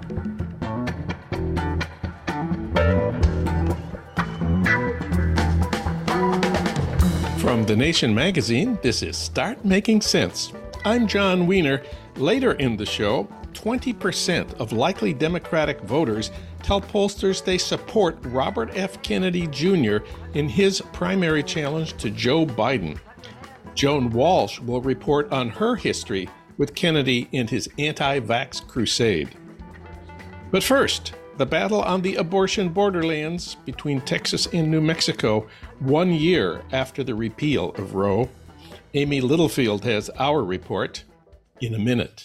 From The Nation magazine, this is Start Making Sense. I'm John Wiener. Later in the show, 20% of likely Democratic voters tell pollsters they support Robert F. Kennedy Jr. in his primary challenge to Joe Biden. Joan Walsh will report on her history with Kennedy and his anti-vax crusade. But first, the battle on the abortion borderlands between Texas and New Mexico, 1 year after the repeal of Roe. Amy Littlefield has our report in a minute.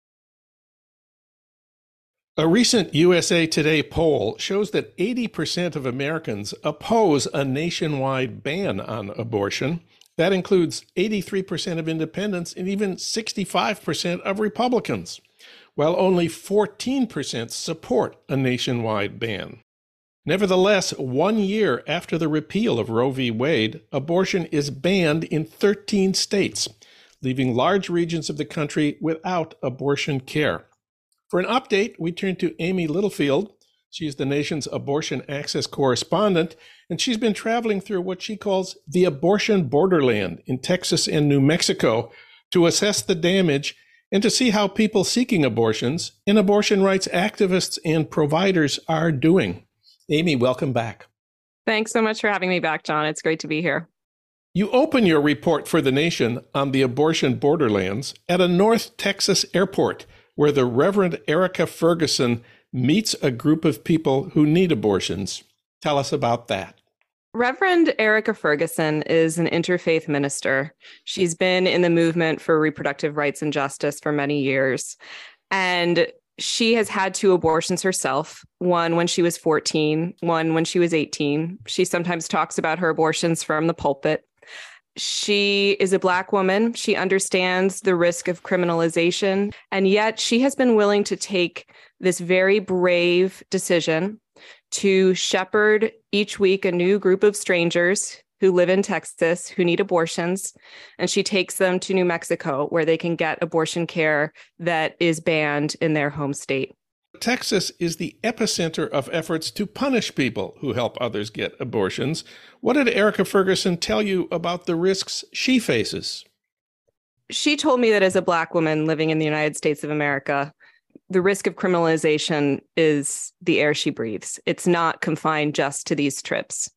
A recent USA Today poll shows that 80% of Americans oppose a nationwide ban on abortion. That includes 83% of independents and even 65% of Republicans, while only 14% support a nationwide ban. Nevertheless, 1 year after the repeal of Roe v. Wade, abortion is banned in 13 states, leaving large regions of the country without abortion care. For an update, we turn to Amy Littlefield. She's the nation's abortion access correspondent, and she's been traveling through what she calls the abortion borderland in Texas and New Mexico to assess the damage and to see how people seeking abortions and abortion rights activists and providers are doing. Amy, welcome back. Thanks so much for having me back, John. It's great to be here. You open your report for The Nation on the abortion borderlands at a North Texas airport where the Reverend Erica Ferguson meets a group of people who need abortions. Tell us about that. Reverend Erica Ferguson is an interfaith minister. She's been in the movement for reproductive rights and justice for many years. And she has had 2 abortions herself, one when she was 14, one when she was 18. She sometimes talks about her abortions from the pulpit. She is a Black woman. She understands the risk of criminalization, and yet she has been willing to take this very brave decision to shepherd each week a new group of strangers who live in Texas who need abortions, and she takes them to New Mexico where they can get abortion care that is banned in their home state. Texas is the epicenter of efforts to punish people who help others get abortions. What did Erica Ferguson tell you about the risks she faces? She told me that as a Black woman living in the United States of America, the risk of criminalization is the air she breathes. It's not confined just to these trips.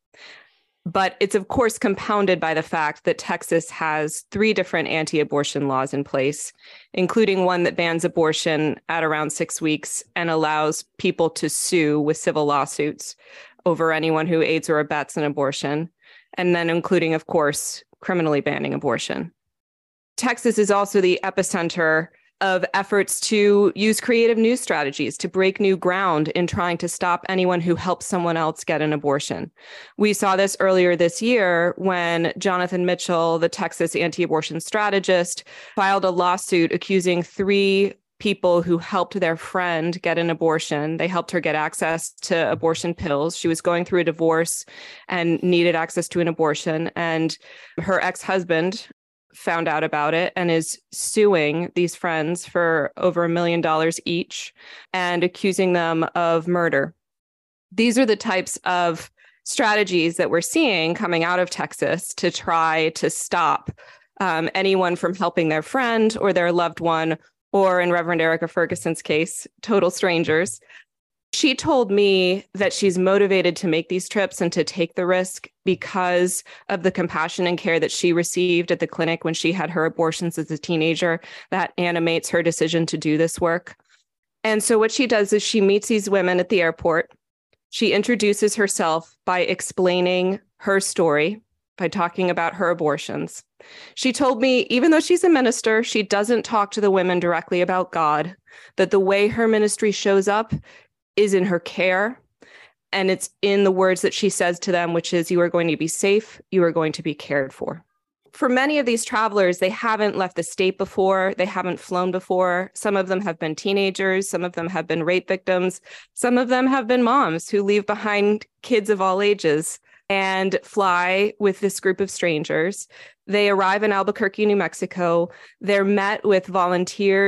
But it's, of course, compounded by the fact that Texas has 3 different anti-abortion laws in place, including one that bans abortion at around 6 weeks and allows people to sue with civil lawsuits over anyone who aids or abets an abortion, and then including, of course, criminally banning abortion. Texas is also the epicenter of efforts to use creative news strategies to break new ground in trying to stop anyone who helps someone else get an abortion. We saw this earlier this year when Jonathan Mitchell, the Texas anti-abortion strategist, filed a lawsuit accusing 3 people who helped their friend get an abortion. They helped her get access to abortion pills. She was going through a divorce and needed access to an abortion. And her ex-husband found out about it and is suing these friends for over $1 million each and accusing them of murder. These are the types of strategies that we're seeing coming out of Texas to try to stop anyone from helping their friend or their loved one, or in Reverend Erica Ferguson's case, total strangers. She told me that she's motivated to make these trips and to take the risk because of the compassion and care that she received at the clinic when she had her abortions as a teenager. That animates her decision to do this work. And so what she does is she meets these women at the airport. She introduces herself by explaining her story, by talking about her abortions. She told me, even though she's a minister, she doesn't talk to the women directly about God, that the way her ministry shows up is in her care. And it's in the words that she says to them, which is, you are going to be safe, you are going to be cared for. For many of these travelers, they haven't left the state before, they haven't flown before. Some of them have been teenagers, some of them have been rape victims, some of them have been moms who leave behind kids of all ages and fly with this group of strangers. They arrive in Albuquerque, New Mexico. They're met with volunteers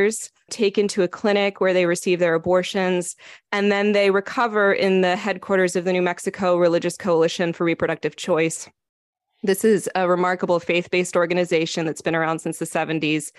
taken to a clinic where they receive their abortions, and then they recover in the headquarters of the New Mexico Religious Coalition for Reproductive Choice. This is a remarkable faith-based organization that's been around since the 70s.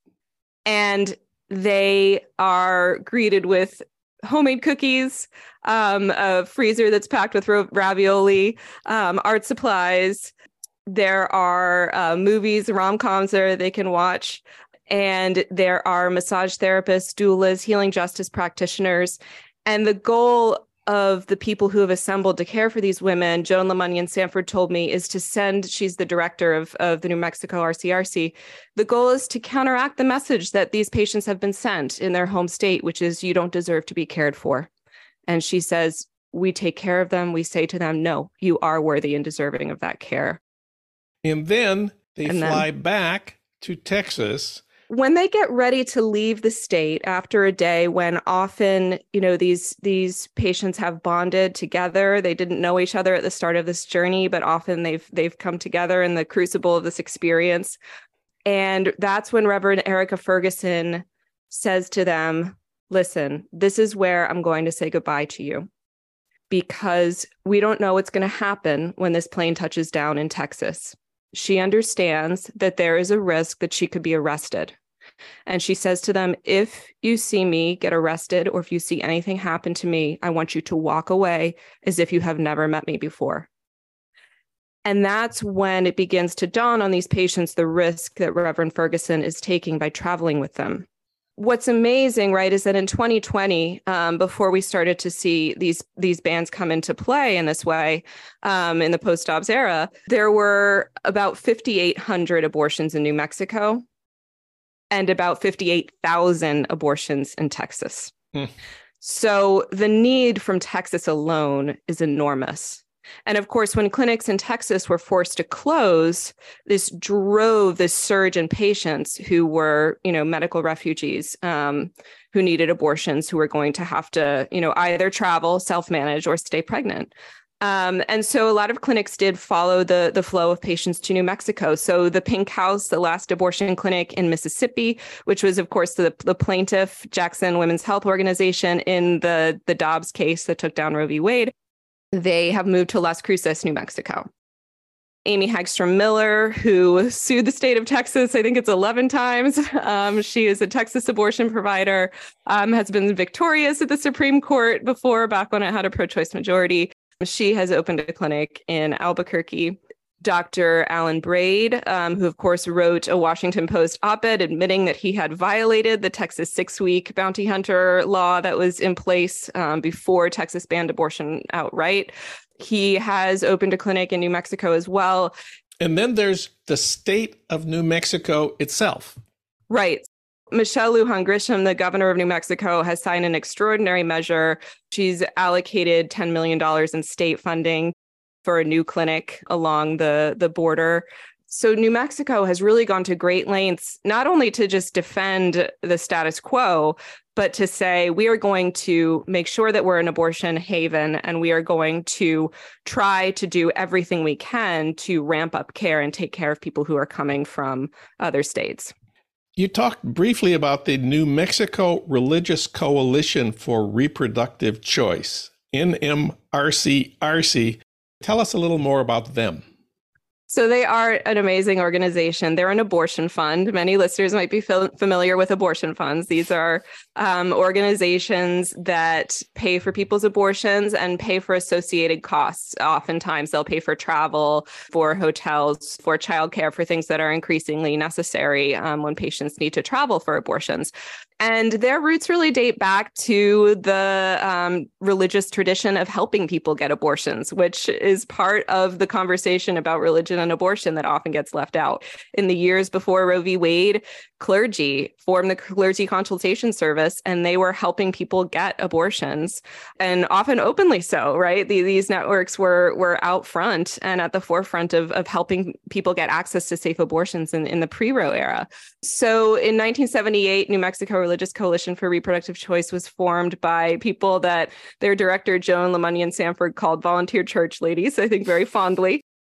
And they are greeted with homemade cookies, a freezer that's packed with ravioli, art supplies. There are movies, rom-coms there they can watch. And there are massage therapists, doulas, healing justice practitioners. And the goal of the people who have assembled to care for these women, Joan Lemunyan Sanford told me, is to send, she's the director of the New Mexico RCRC. The goal is to counteract the message that these patients have been sent in their home state, which is you don't deserve to be cared for. And she says, we take care of them. We say to them, no, you are worthy and deserving of that care. And then they fly back to Texas. When they get ready to leave the state after a day when often, these patients have bonded together, they didn't know each other at the start of this journey, but often they've come together in the crucible of this experience. And that's when Reverend Erica Ferguson says to them, listen, this is where I'm going to say goodbye to you, because we don't know what's going to happen when this plane touches down in Texas. She understands that there is a risk that she could be arrested. And she says to them, if you see me get arrested or if you see anything happen to me, I want you to walk away as if you have never met me before. And that's when it begins to dawn on these patients the risk that Reverend Ferguson is taking by traveling with them. What's amazing, right, is that in 2020, before we started to see these bans come into play in this way, in the post-Dobbs era, there were about 5,800 abortions in New Mexico and about 58,000 abortions in Texas. So the need from Texas alone is enormous. And of course, when clinics in Texas were forced to close, this drove this surge in patients who were, medical refugees, who needed abortions, who were going to have to, either travel, self-manage, or stay pregnant. And so a lot of clinics did follow the flow of patients to New Mexico. So the Pink House, the last abortion clinic in Mississippi, which was, of course, the plaintiff, Jackson Women's Health Organization, in the Dobbs case that took down Roe v. Wade, they have moved to Las Cruces, New Mexico. Amy Hagstrom Miller, who sued the state of Texas, I think it's 11 times. She is a Texas abortion provider, has been victorious at the Supreme Court before, back when it had a pro-choice majority. She has opened a clinic in Albuquerque. Dr. Alan Braid, who, of course, wrote a Washington Post op-ed admitting that he had violated the Texas 6-week bounty hunter law that was in place before Texas banned abortion outright. He has opened a clinic in New Mexico as well. And then there's the state of New Mexico itself. Right. Michelle Lujan Grisham, the governor of New Mexico, has signed an extraordinary measure. She's allocated $10 million in state funding for a new clinic along the border. So New Mexico has really gone to great lengths, not only to just defend the status quo, but to say we are going to make sure that we're an abortion haven, and we are going to try to do everything we can to ramp up care and take care of people who are coming from other states. You talked briefly about the New Mexico Religious Coalition for Reproductive Choice, NMRCRC. Tell us a little more about them. So they are an amazing organization. They're an abortion fund. Many listeners might be familiar with abortion funds. These are organizations that pay for people's abortions and pay for associated costs. Oftentimes they'll pay for travel, for hotels, for childcare, for things that are increasingly necessary when patients need to travel for abortions. And their roots really date back to the religious tradition of helping people get abortions, which is part of the conversation about religion and abortion that often gets left out. In the years before Roe v. Wade, clergy formed the Clergy Consultation Service, and they were helping people get abortions, and often openly so, right? These networks were out front and at the forefront of helping people get access to safe abortions in the pre-Roe era. So in 1978, New Mexico Religious Coalition for Reproductive Choice was formed by people that their director, Joan Lemunyan Sanford, called volunteer church ladies, I think very fondly.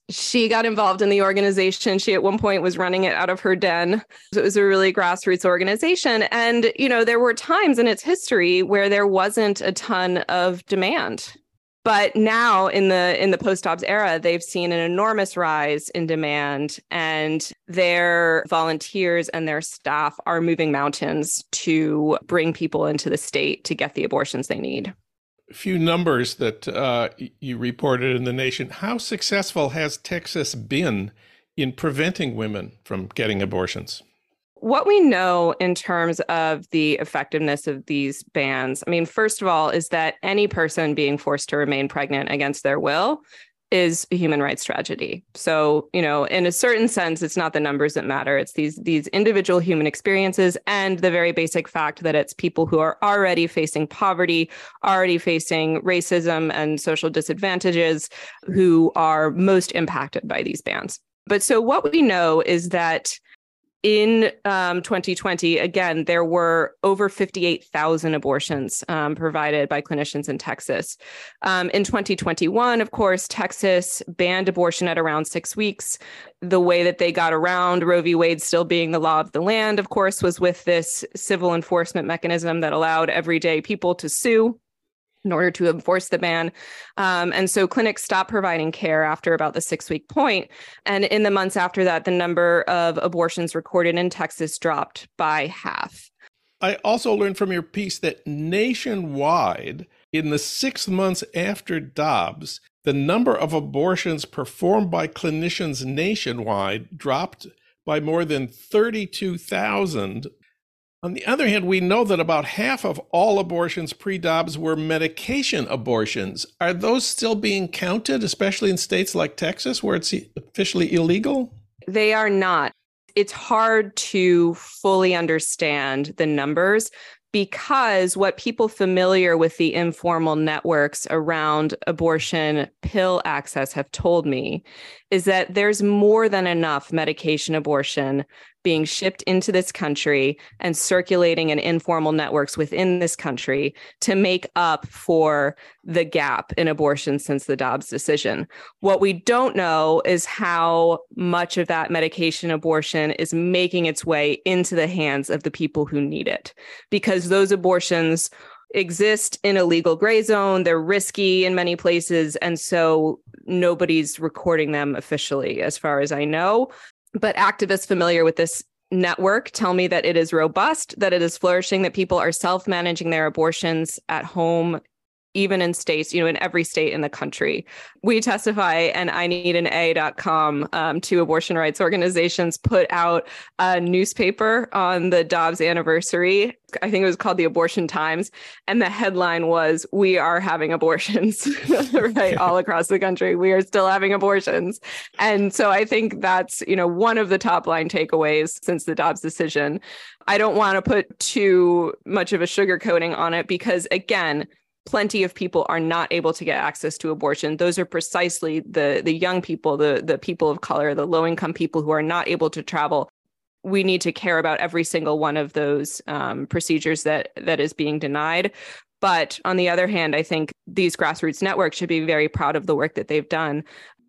She got involved in the organization. She at one point was running it out of her den. So it was a really grassroots organization. And, there were times in its history where there wasn't a ton of demand. But now in the post-Dobbs era, they've seen an enormous rise in demand, and their volunteers and their staff are moving mountains to bring people into the state to get the abortions they need. A few numbers that you reported in The Nation. How successful has Texas been in preventing women from getting abortions? What we know in terms of the effectiveness of these bans, first of all, is that any person being forced to remain pregnant against their will is a human rights tragedy. So, in a certain sense, it's not the numbers that matter. It's these individual human experiences and the very basic fact that it's people who are already facing poverty, already facing racism and social disadvantages, who are most impacted by these bans. But so what we know is that in 2020, again, there were over 58,000 abortions provided by clinicians in Texas. In 2021, of course, Texas banned abortion at around 6 weeks. The way that they got around Roe v. Wade still being the law of the land, of course, was with this civil enforcement mechanism that allowed everyday people to sue in order to enforce the ban. And so clinics stopped providing care after about the 6-week point. And in the months after that, the number of abortions recorded in Texas dropped by half. I also learned from your piece that nationwide, in the 6 months after Dobbs, the number of abortions performed by clinicians nationwide dropped by more than 32,000. On the other hand, we know that about half of all abortions pre-Dobbs were medication abortions. Are those still being counted, especially in states like Texas, where it's officially illegal? They are not. It's hard to fully understand the numbers because what people familiar with the informal networks around abortion pill access have told me is that there's more than enough medication abortion being shipped into this country and circulating in informal networks within this country to make up for the gap in abortion since the Dobbs decision. What we don't know is how much of that medication abortion is making its way into the hands of the people who need it, because those abortions exist in a legal gray zone. They're risky in many places. And so nobody's recording them officially, as far as I know. But activists familiar with this network tell me that it is robust, that it is flourishing, that people are self-managing their abortions at home, even in states, in every state in the country. We testify, and IneedAnA.com, two abortion rights organizations, put out a newspaper on the Dobbs anniversary. I think it was called the Abortion Times. And the headline was, "We are having abortions," right? All across the country, we are still having abortions. And so I think that's, one of the top line takeaways since the Dobbs decision. I don't want to put too much of a sugarcoating on it because, again, plenty of people are not able to get access to abortion. Those are precisely the young people, the people of color, the low-income people who are not able to travel. We need to care about every single one of those procedures that is being denied. But on the other hand, I think these grassroots networks should be very proud of the work that they've done.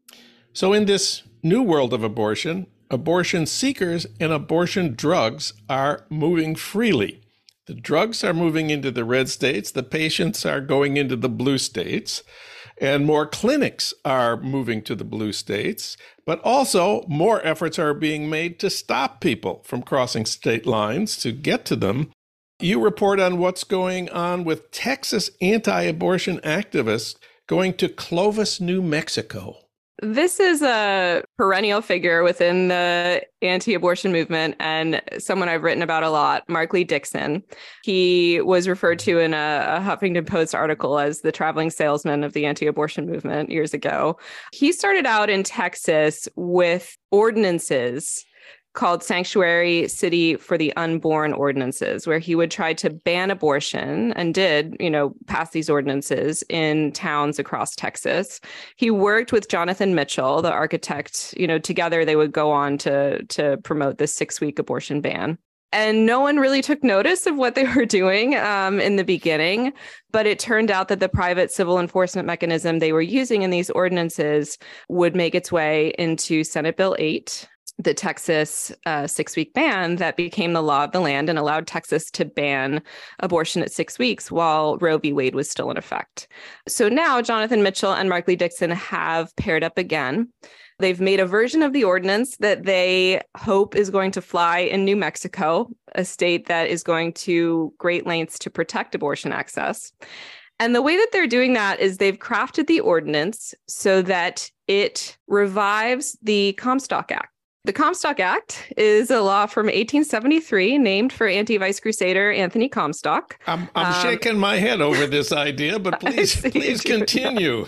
So in this new world of abortion, abortion seekers and abortion drugs are moving freely. The drugs are moving into the red states, the patients are going into the blue states, and more clinics are moving to the blue states, but also more efforts are being made to stop people from crossing state lines to get to them. You report on what's going on with Texas anti-abortion activists going to Clovis, New Mexico. This is a perennial figure within the anti-abortion movement and someone I've written about a lot, Mark Lee Dixon. He was referred to in a Huffington Post article as the traveling salesman of the anti-abortion movement years ago. He started out in Texas with ordinances called Sanctuary City for the Unborn ordinances, where he would try to ban abortion and did, pass these ordinances in towns across Texas. He worked with Jonathan Mitchell, the architect, together they would go on to promote this 6-week abortion ban. And no one really took notice of what they were doing in the beginning. But it turned out that the private civil enforcement mechanism they were using in these ordinances would make its way into Senate Bill 8, the Texas 6-week ban that became the law of the land and allowed Texas to ban abortion at 6 weeks while Roe v. Wade was still in effect. So now Jonathan Mitchell and Markley Dixon have paired up again. They've made a version of the ordinance that they hope is going to fly in New Mexico, a state that is going to great lengths to protect abortion access. And the way that they're doing that is they've crafted the ordinance so that it revives the Comstock Act. The Comstock Act is a law from 1873 named for anti-vice crusader Anthony Comstock. I'm shaking my head over this idea, but please continue.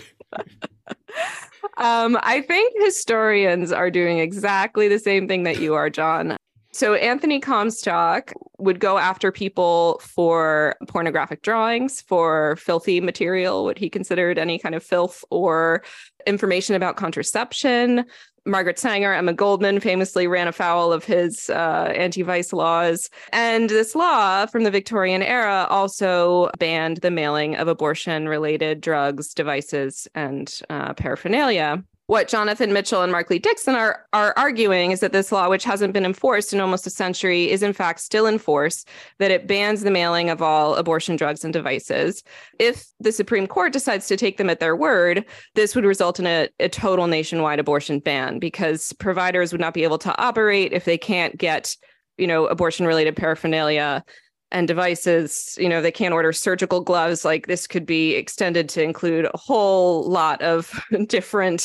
I think historians are doing exactly the same thing that you are, John. So Anthony Comstock would go after people for pornographic drawings, for filthy material, what he considered any kind of filth, or information about contraception. Margaret Sanger, Emma Goldman famously ran afoul of his anti-vice laws. And this law from the Victorian era also banned the mailing of abortion-related drugs, devices, and paraphernalia. What Jonathan Mitchell and Markley Dixon are arguing is that this law, which hasn't been enforced in almost a century, is in fact still in force, that it bans the mailing of all abortion drugs and devices. If the Supreme Court decides to take them at their word, this would result in a total nationwide abortion ban, because providers would not be able to operate if they can't get, abortion-related paraphernalia and devices. They can't order surgical gloves. Like, this could be extended to include a whole lot of different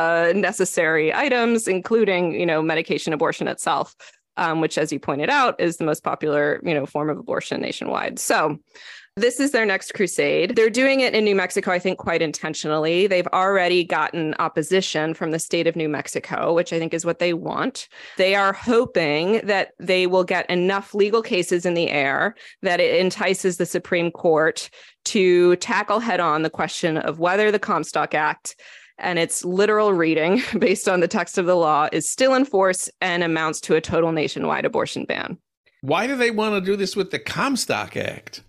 necessary items, including, medication abortion itself, which, as you pointed out, is the most popular, form of abortion nationwide. So this is their next crusade. They're doing it in New Mexico, I think, quite intentionally. They've already gotten opposition from the state of New Mexico, which I think is what they want. They are hoping that they will get enough legal cases in the air that it entices the Supreme Court to tackle head on the question of whether the Comstock Act and its literal reading based on the text of the law is still in force and amounts to a total nationwide abortion ban. Why do they want to do this with the Comstock Act?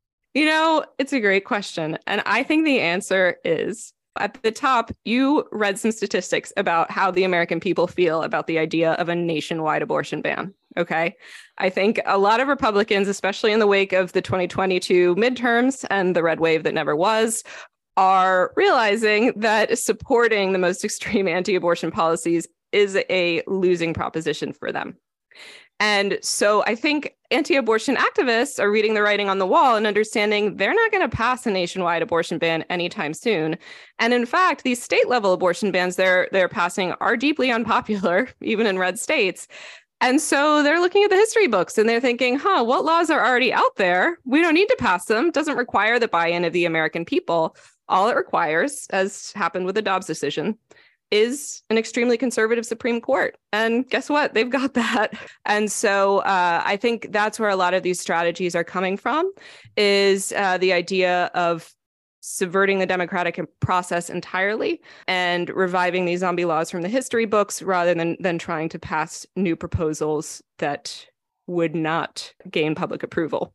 It's a great question. And I think the answer is, at the top, you read some statistics about how the American people feel about the idea of a nationwide abortion ban. Okay. I think a lot of Republicans, especially in the wake of the 2022 midterms and the red wave that never was, are realizing that supporting the most extreme anti-abortion policies is a losing proposition for them. And so I think anti-abortion activists are reading the writing on the wall and understanding they're not going to pass a nationwide abortion ban anytime soon. And in fact, these state-level abortion bans they're passing are deeply unpopular, even in red states. And so they're looking at the history books and they're thinking, what laws are already out there? We don't need to pass them. It doesn't require the buy-in of the American people. All it requires, as happened with the Dobbs decision, is an extremely conservative Supreme Court. And guess what? They've got that. And so I think that's where a lot of these strategies are coming from, is the idea of subverting the democratic process entirely and reviving these zombie laws from the history books rather than trying to pass new proposals that would not gain public approval.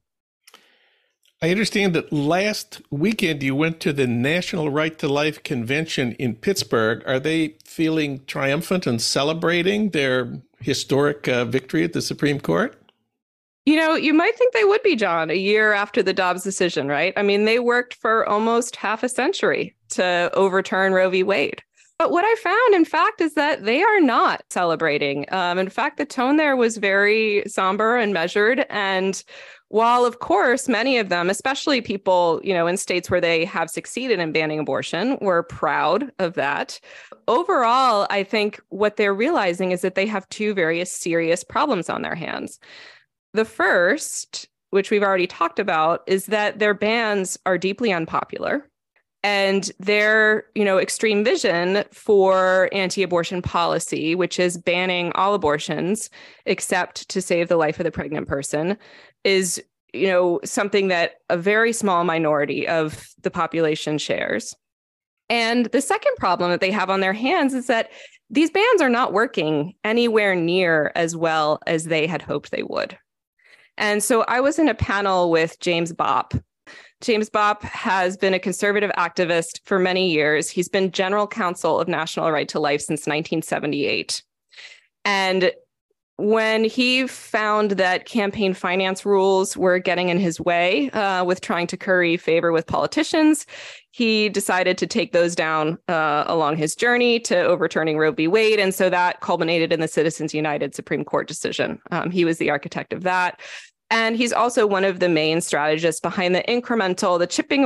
I understand that last weekend you went to the National Right to Life Convention in Pittsburgh. Are they feeling triumphant and celebrating their historic victory at the Supreme Court? You might think they would be, John, a year after the Dobbs decision, right? I mean, they worked for almost half a century to overturn Roe v. Wade. But what I found, in fact, is that they are not celebrating. In fact, the tone there was very somber and measured. And while, of course, many of them, especially people, in states where they have succeeded in banning abortion, were proud of that, overall, I think what they're realizing is that they have two very serious problems on their hands. The first, which we've already talked about, is that their bans are deeply unpopular. And their, extreme vision for anti-abortion policy, which is banning all abortions except to save the life of the pregnant person, is, something that a very small minority of the population shares. And the second problem that they have on their hands is that these bans are not working anywhere near as well as they had hoped they would. And so I was in a panel with James Bopp. James Bopp has been a conservative activist for many years. He's been general counsel of National Right to Life since 1978. And when he found that campaign finance rules were getting in his way with trying to curry favor with politicians, he decided to take those down along his journey to overturning Roe v. Wade. And so that culminated in the Citizens United Supreme Court decision. He was the architect of that. And he's also one of the main strategists behind the incremental, the chipping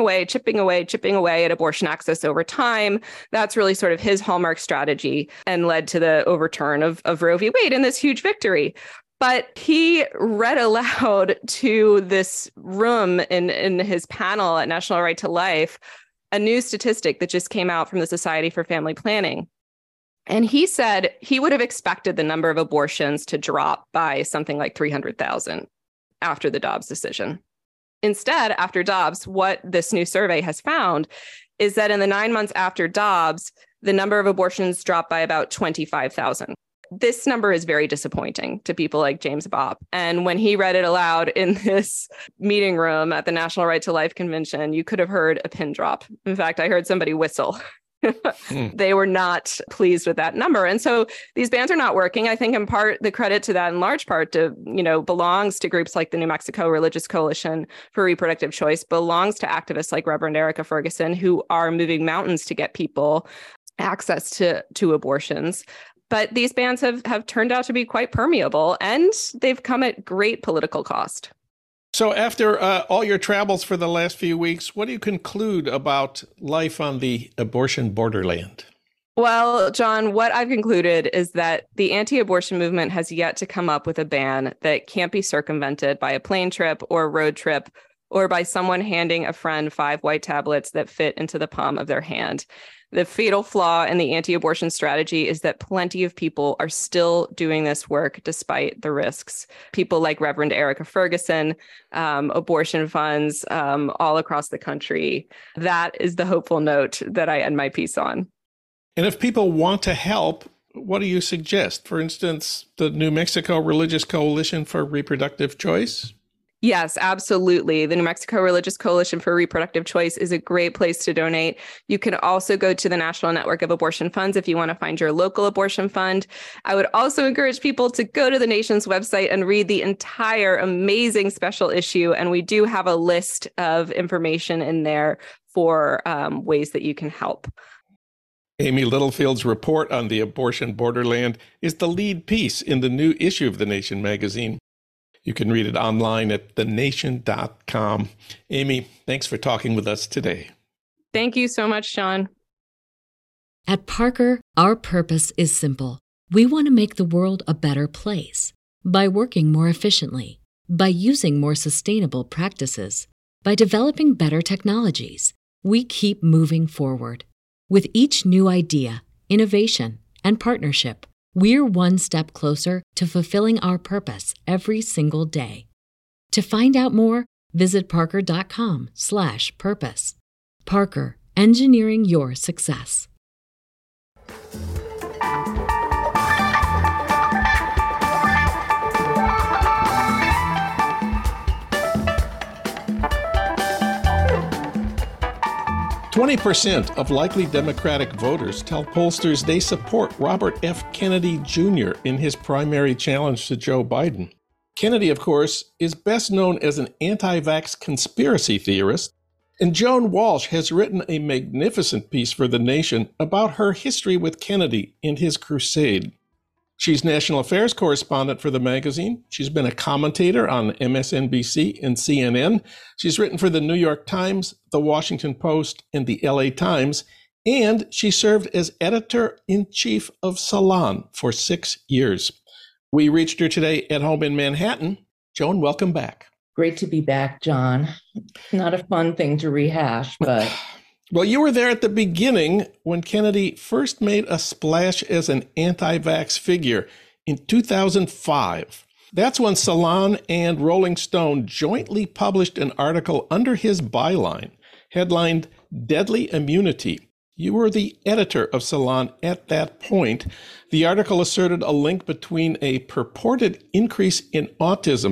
away at abortion access over time. That's really sort of his hallmark strategy and led to the overturn of Roe v. Wade and this huge victory. But he read aloud to this room in his panel at National Right to Life a new statistic that just came out from the Society for Family Planning. And he said he would have expected the number of abortions to drop by something like 300,000. After the Dobbs decision. Instead, after Dobbs, what this new survey has found is that in the 9 months after Dobbs, the number of abortions dropped by about 25,000. This number is very disappointing to people like James Bopp. And when he read it aloud in this meeting room at the National Right to Life Convention, you could have heard a pin drop. In fact, I heard somebody whistle. They were not pleased with that number. And so these bans are not working. I think in part, the credit to that in large part belongs to groups like the New Mexico Religious Coalition for Reproductive Choice, belongs to activists like Reverend Erica Ferguson, who are moving mountains to get people access to abortions. But these bans have turned out to be quite permeable, and they've come at great political cost. So after all your travels for the last few weeks, what do you conclude about life on the abortion borderland? Well, John, what I've concluded is that the anti-abortion movement has yet to come up with a ban that can't be circumvented by a plane trip or a road trip or by someone handing a friend 5 white tablets that fit into the palm of their hand. The fatal flaw in the anti-abortion strategy is that plenty of people are still doing this work despite the risks. People like Reverend Erica Ferguson, abortion funds all across the country. That is the hopeful note that I end my piece on. And if people want to help, what do you suggest? For instance, the New Mexico Religious Coalition for Reproductive Choice? Yes, absolutely. The New Mexico Religious Coalition for Reproductive Choice is a great place to donate. You can also go to the National Network of Abortion Funds if you want to find your local abortion fund. I would also encourage people to go to the nation's website and read the entire amazing special issue. And we do have a list of information in there for ways that you can help. Amy Littlefield's report on the abortion borderland is the lead piece in the new issue of The Nation magazine. You can read it online at thenation.com. Amy, thanks for talking with us today. Thank you so much, Sean. At Parker, our purpose is simple. We want to make the world a better place by working more efficiently, by using more sustainable practices, by developing better technologies. We keep moving forward. With each new idea, innovation, and partnership, we're one step closer to fulfilling our purpose every single day. To find out more, visit parker.com/purpose. Parker, engineering your success. "20% of likely Democratic voters tell pollsters they support Robert F. Kennedy Jr. in his primary challenge to Joe Biden. Kennedy, of course, is best known as an anti-vax conspiracy theorist, and Joan Walsh has written a magnificent piece for The Nation about her history with Kennedy and his crusade. She's national affairs correspondent for the magazine. She's been a commentator on MSNBC and CNN. She's written for the New York Times, the Washington Post, and the LA Times. And she served as editor-in-chief of Salon for 6 years. We reached her today at home in Manhattan. Joan, welcome back. Great to be back, John. Not a fun thing to rehash, but... Well, you were there at the beginning when Kennedy first made a splash as an anti-vax figure in 2005. That's when Salon and Rolling Stone jointly published an article under his byline, headlined "Deadly Immunity." You were the editor of Salon at that point. The article asserted a link between a purported increase in autism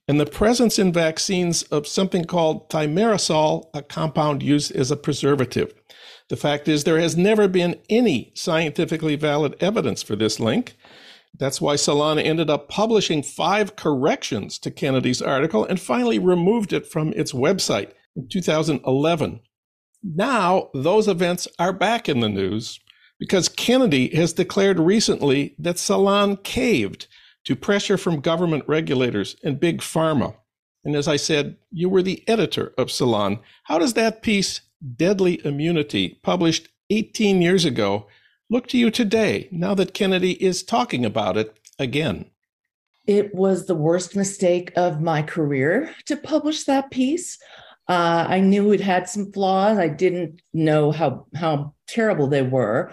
and the presence in vaccines of something called thimerosal, a compound used as a preservative. The fact is, there has never been any scientifically valid evidence for this link. That's why Solana ended up publishing 5 corrections to Kennedy's article and finally removed it from its website in 2011. Now, those events are back in the news because Kennedy has declared recently that Salon caved to pressure from government regulators and big pharma. And as I said, you were the editor of Salon. How does that piece, Deadly Immunity, published 18 years ago, look to you today, now that Kennedy is talking about it again? It was the worst mistake of my career to publish that piece. I knew it had some flaws. I didn't know how terrible they were.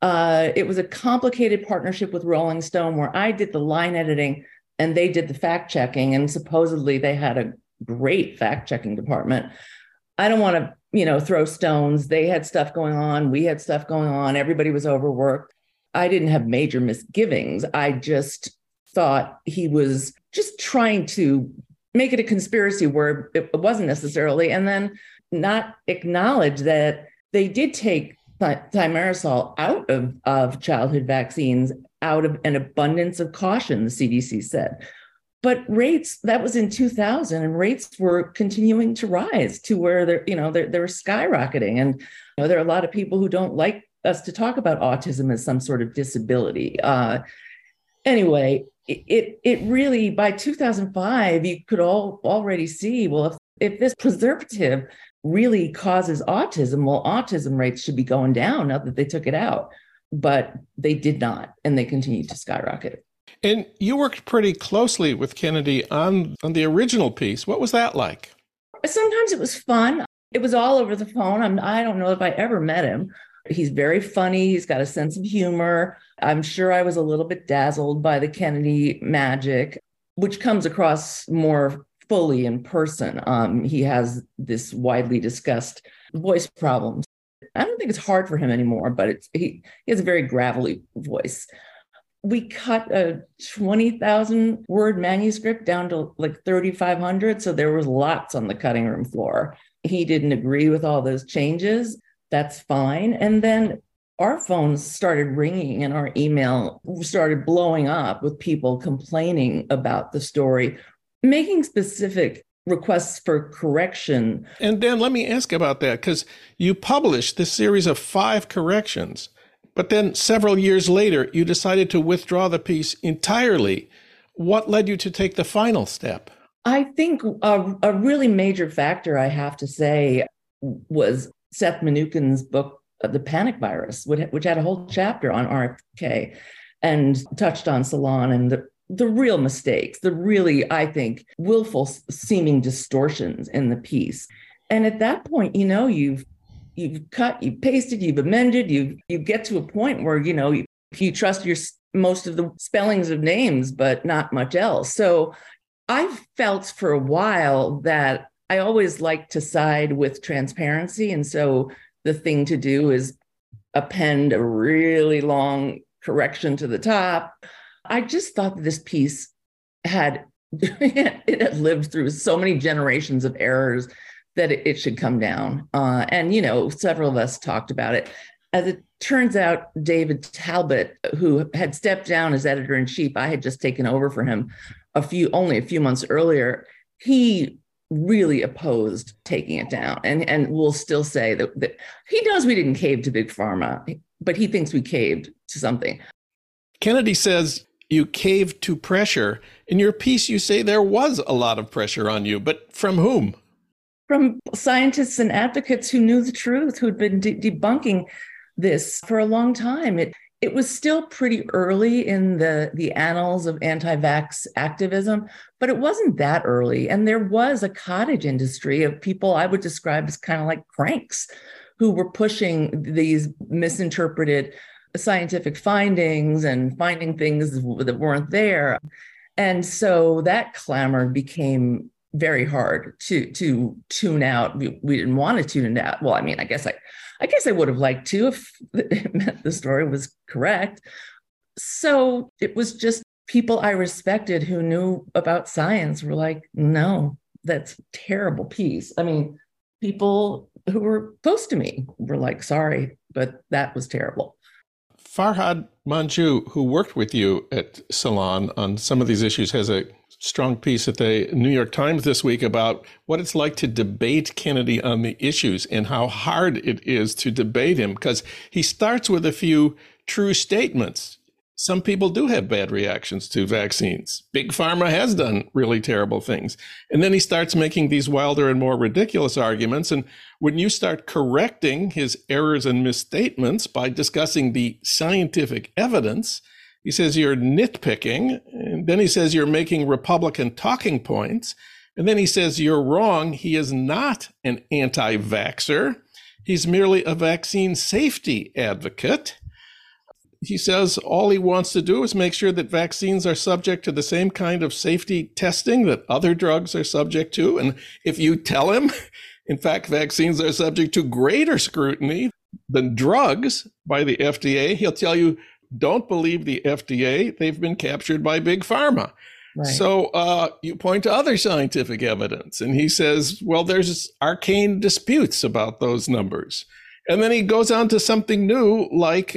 It was a complicated partnership with Rolling Stone where I did the line editing and they did the fact checking, and supposedly they had a great fact checking department. I don't want to, throw stones. They had stuff going on. We had stuff going on. Everybody was overworked. I didn't have major misgivings. I just thought he was just trying to make it a conspiracy where it wasn't necessarily, and then not acknowledge that they did take thimerosal out of childhood vaccines out of an abundance of caution, the CDC said. But rates, that was in 2000, and rates were continuing to rise to where they're skyrocketing. And there are a lot of people who don't like us to talk about autism as some sort of disability. Anyway, it really, by 2005, you could already see, well, if this preservative really causes autism, well, autism rates should be going down now that they took it out. But they did not, and they continued to skyrocket. And you worked pretty closely with Kennedy on the original piece. What was that like? Sometimes it was fun. It was all over the phone. I don't know if I ever met him. He's very funny. He's got a sense of humor. I'm sure I was a little bit dazzled by the Kennedy magic, which comes across more fully in person. He has this widely discussed voice problem. I don't think it's hard for him anymore, but he has a very gravelly voice. We cut a 20,000 word manuscript down to like 3,500. So there was lots on the cutting room floor. He didn't agree with all those changes. That's fine. And then our phones started ringing and our email started blowing up with people complaining about the story, making specific requests for correction. And Dan, let me ask about that, because you published this series of 5 corrections, but then several years later, you decided to withdraw the piece entirely. What led you to take the final step? I think a really major factor, I have to say, was Seth Mnookin's book, The Panic Virus, which had a whole chapter on RFK and touched on Salon and the real mistakes, the really, I think, willful seeming distortions in the piece. And at that point, you've cut, you've pasted, you've amended, you get to a point where, you trust most of the spellings of names, but not much else. So I felt for a while that I always like to side with transparency. And so the thing to do is append a really long correction to the top. I just thought that this piece had lived through so many generations of errors that it should come down. And several of us talked about it. As it turns out, David Talbot, who had stepped down as editor-in-chief, I had just taken over for him only a few months earlier. He really opposed taking it down, and will still say that he knows we didn't cave to Big Pharma, but he thinks we caved to something. Kennedy says you caved to pressure. In your piece, you say there was a lot of pressure on you, but from whom? From scientists and advocates who knew the truth, who'd been debunking this for a long time. It was still pretty early in the annals of anti-vax activism, but it wasn't that early. And there was a cottage industry of people I would describe as kind of like cranks who were pushing these misinterpreted scientific findings and finding things that weren't there. And so that clamor became very hard to tune out. We didn't want to tune it out. Well, I mean, I guess I would have liked to if it meant the story was correct. So it was just people I respected who knew about science were like, no, that's a terrible piece. I mean, people who were close to me were like, sorry, but that was terrible. Farhad Manjoo, who worked with you at Salon on some of these issues, has a strong piece at the New York Times this week about what it's like to debate Kennedy on the issues and how hard it is to debate him, because he starts with a few true statements. Some people do have bad reactions to vaccines. Big Pharma has done really terrible things. And then he starts making these wilder and more ridiculous arguments. And when you start correcting his errors and misstatements by discussing the scientific evidence, he says you're nitpicking. And then he says you're making Republican talking points. And then he says you're wrong. He is not an anti-vaxxer. He's merely a vaccine safety advocate. He says all he wants to do is make sure that vaccines are subject to the same kind of safety testing that other drugs are subject to. And if you tell him, in fact, vaccines are subject to greater scrutiny than drugs by the FDA, he'll tell you, don't believe the FDA. They've been captured by Big Pharma. Right. So you point to other scientific evidence. And he says, well, there's arcane disputes about those numbers. And then he goes on to something new like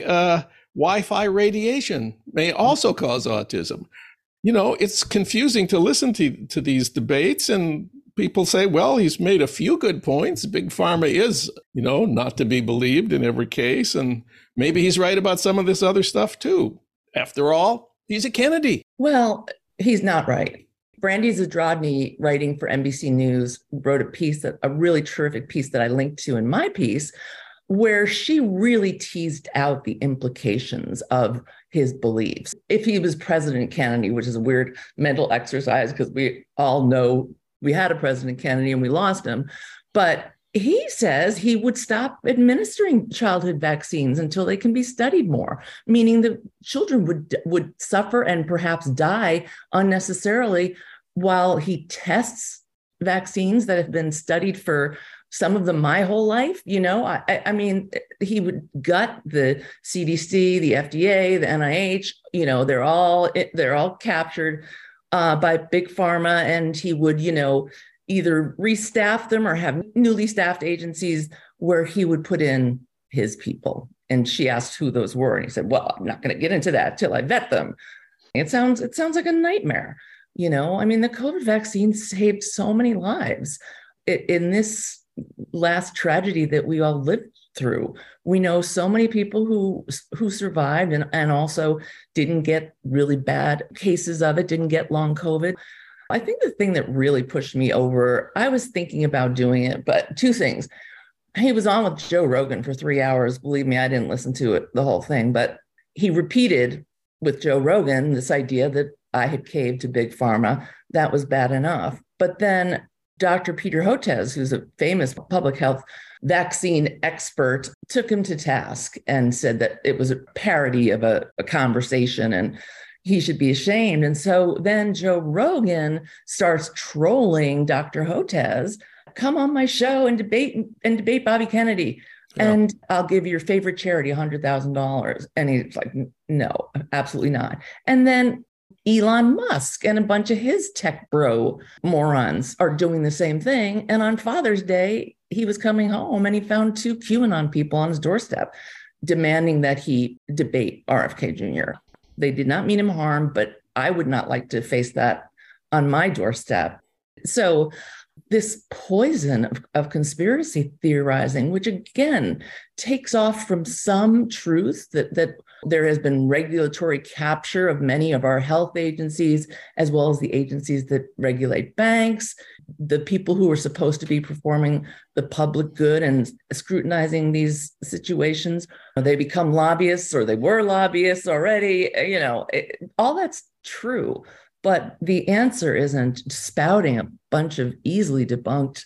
Wi-Fi radiation may also cause autism. You know, it's confusing to listen to these debates, and people say, well, he's made a few good points. Big Pharma is, you know, not to be believed in every case. And maybe he's right about some of this other stuff too. After all, he's a Kennedy. Well, he's not right. Brandy Zadrodny, writing for NBC News, wrote a really terrific piece that I linked to in my piece, where she really teased out the implications of his beliefs. If he was President Kennedy, which is a weird mental exercise because we all know we had a President Kennedy and we lost him, but he says he would stop administering childhood vaccines until they can be studied more, meaning that children would suffer and perhaps die unnecessarily while he tests vaccines that have been studied for some of them my whole life. You know, I mean, he would gut the CDC, the FDA, the NIH. You know, they're all captured by Big Pharma, and he would, you know, either restaff them or have newly staffed agencies where he would put in his people. And she asked who those were, and he said, "Well, I'm not going to get into that till I vet them." It sounds like a nightmare. You know, I mean, the COVID vaccine saved so many lives in this last tragedy that we all lived through. We know so many people who survived and also didn't get really bad cases of it, didn't get long COVID. I think the thing that really pushed me over, I was thinking about doing it, but two things. He was on with Joe Rogan for 3 hours. Believe me, I didn't listen to it, the whole thing, but he repeated with Joe Rogan this idea that I had caved to Big Pharma. That was bad enough. But then Dr. Peter Hotez, who's a famous public health vaccine expert, took him to task and said that it was a parody of a conversation and he should be ashamed. And so then Joe Rogan starts trolling Dr. Hotez, come on my show and debate Bobby Kennedy. Yeah. And I'll give your favorite charity $100,000. And he's like, no, absolutely not. And then Elon Musk and a bunch of his tech bro morons are doing the same thing. And on Father's Day, he was coming home and he found 2 QAnon people on his doorstep demanding that he debate RFK Jr. They did not mean him harm, but I would not like to face that on my doorstep. So this poison of conspiracy theorizing, which again takes off from some truth that there has been regulatory capture of many of our health agencies, as well as the agencies that regulate banks, the people who are supposed to be performing the public good and scrutinizing these situations. They become lobbyists, or they were lobbyists already. You know, all that's true. But the answer isn't spouting a bunch of easily debunked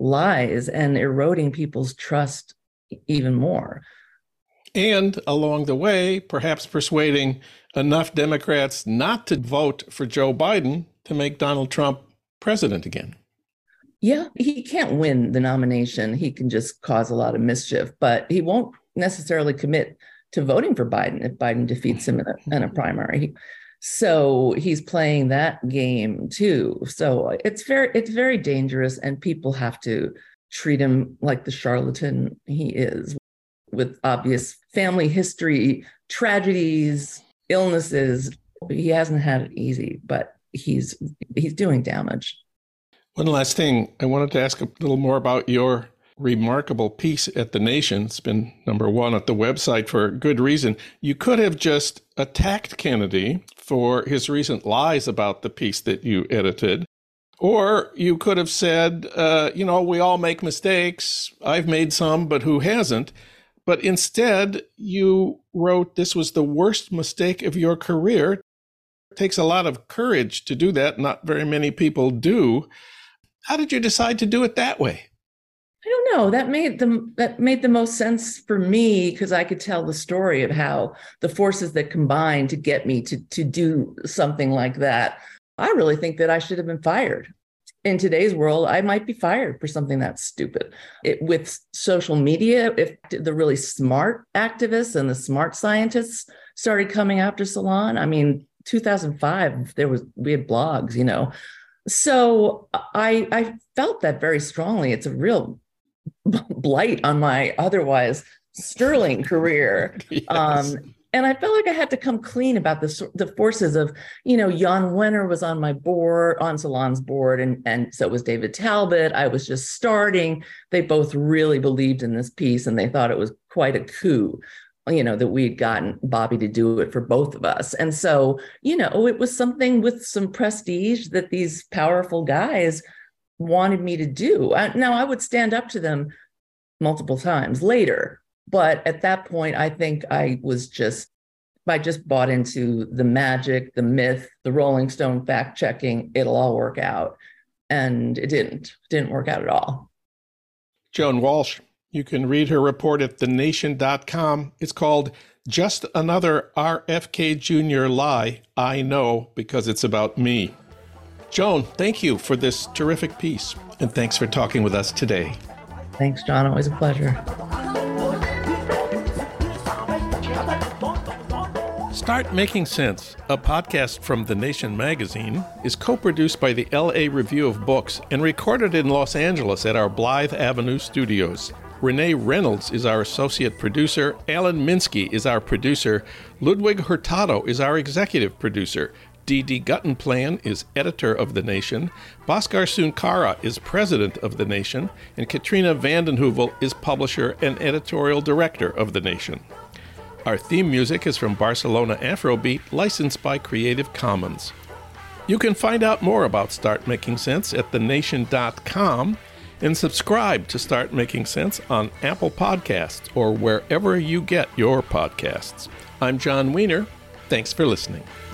lies and eroding people's trust even more. And along the way, perhaps persuading enough Democrats not to vote for Joe Biden to make Donald Trump president again. Yeah, he can't win the nomination. He can just cause a lot of mischief, but he won't necessarily commit to voting for Biden if Biden defeats him in a primary. So he's playing that game too. So it's very dangerous, and people have to treat him like the charlatan he is, with obvious family history, tragedies, illnesses. He hasn't had it easy, but he's doing damage. One last thing, I wanted to ask a little more about your remarkable piece at The Nation. It's been #1 at the website for good reason. You could have just attacked Kennedy for his recent lies about the piece that you edited, or you could have said, we all make mistakes. I've made some, but who hasn't? But instead, you wrote this was the worst mistake of your career. It takes a lot of courage to do that. Not very many people do. How did you decide to do it that way? I don't know. That made the most sense for me, because I could tell the story of how the forces that combined to get me to do something like that. I really think that I should have been fired. In today's world, I might be fired for something that's stupid. With social media, if the really smart activists and the smart scientists started coming after Salon, 2005, we had blogs, So I felt that very strongly. It's a real blight on my otherwise sterling career. Yes. And I felt like I had to come clean about the forces of, Jan Wenner was on my board, on Salon's board, and so was David Talbot. I was just starting. They both really believed in this piece, and they thought it was quite a coup, that we'd gotten Bobby to do it for both of us. And so, it was something with some prestige that these powerful guys wanted me to do. Now, I would stand up to them multiple times later. But at that point, I think I just bought into the magic, the myth, the Rolling Stone fact checking. It'll all work out. And it didn't work out at all. Joan Walsh, you can read her report at thenation.com. It's called Just Another RFK Jr. Lie, I Know, because it's about me. Joan, thank you for this terrific piece. And thanks for talking with us today. Thanks, John. Always a pleasure. Start Making Sense, a podcast from The Nation magazine, is co-produced by the LA Review of Books and recorded in Los Angeles at our Blythe Avenue studios. Renee Reynolds is our associate producer. Alan Minsky is our producer. Ludwig Hurtado is our executive producer. D.D. Guttenplan is editor of The Nation. Bhaskar Sunkara is president of The Nation. And Katrina vanden Heuvel is publisher and editorial director of The Nation. Our theme music is from Barcelona Afrobeat, licensed by Creative Commons. You can find out more about Start Making Sense at thenation.com and subscribe to Start Making Sense on Apple Podcasts or wherever you get your podcasts. I'm John Wiener. Thanks for listening.